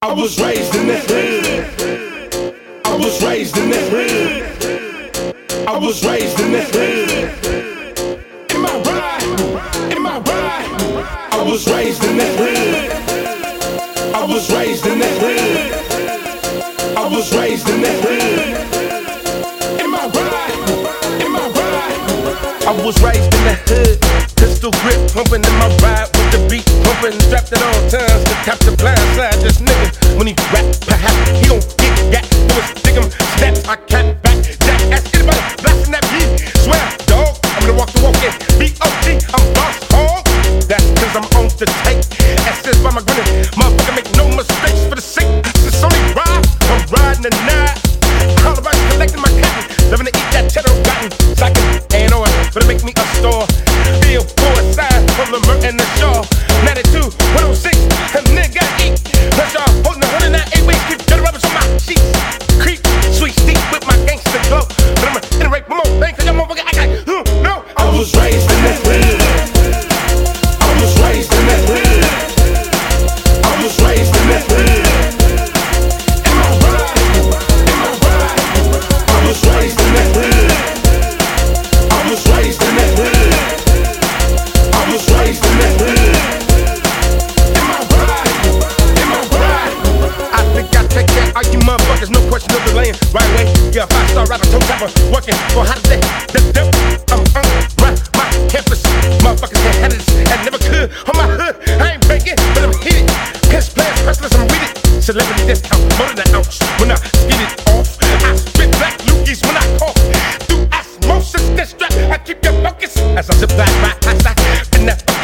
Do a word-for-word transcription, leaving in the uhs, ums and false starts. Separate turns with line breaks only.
I was raised in the hood. I was raised in the hood. I was raised in the hood. Am I right? Am I right? I was raised in the hood. I was raised in the hood. I was raised in the hood. Am I right? Am I right? I was raised in the hood. Pistol grip pumping in my ride with the beat pumping, strapped at all times to tap the blind side. This nigga, when he rap, perhaps he gon' get got for his stick him snaps. I can't back jack. Ask anybody blasting that beat. Swear, dog, I'm gonna walk the walk in. B O D, I'm boss hog. That's cause I'm on the tape. Access by my grinning. Motherfucker, make no mistakes for the sake. It's only ride. I'm riding the night. All about collecting my cotton. Living to eat that cheddar rotten. Socking and on, but it make me a store. Feel for a sign from the Mert and the Shaw. ninety-two, one oh six, and nigga eat. Plus y'all holding the one oh nine eight ways. Keep dirty rubbers on my sheets. Creep, sweet steep with my gangster glow. But I'ma iterate one more thing, cause y'all motherfucker act like, hmm, no. I was raised in that hood. I was raised in that hood. I was raised in that hood. Am I right? Am I right? I was raised in that hood. I was raised in that hood. I was raised in that hood. Am I right? Am I right? I think I take care of you motherfuckers, no question of delaying. Right away, yeah, five-star rapper, toe tapper, working for how to say, dip, dip. I'm on right, my campus. Motherfuckers can't handle this, and never could. On my hood, I ain't breaking, but I'm heated. Piss players, restless, I'm with it. Celebrity discount, more than an ounce. When I get it off, I spit black loogies when I cough. Through osmosis, this strap, I keep your focus as I zip back, right, I side, and that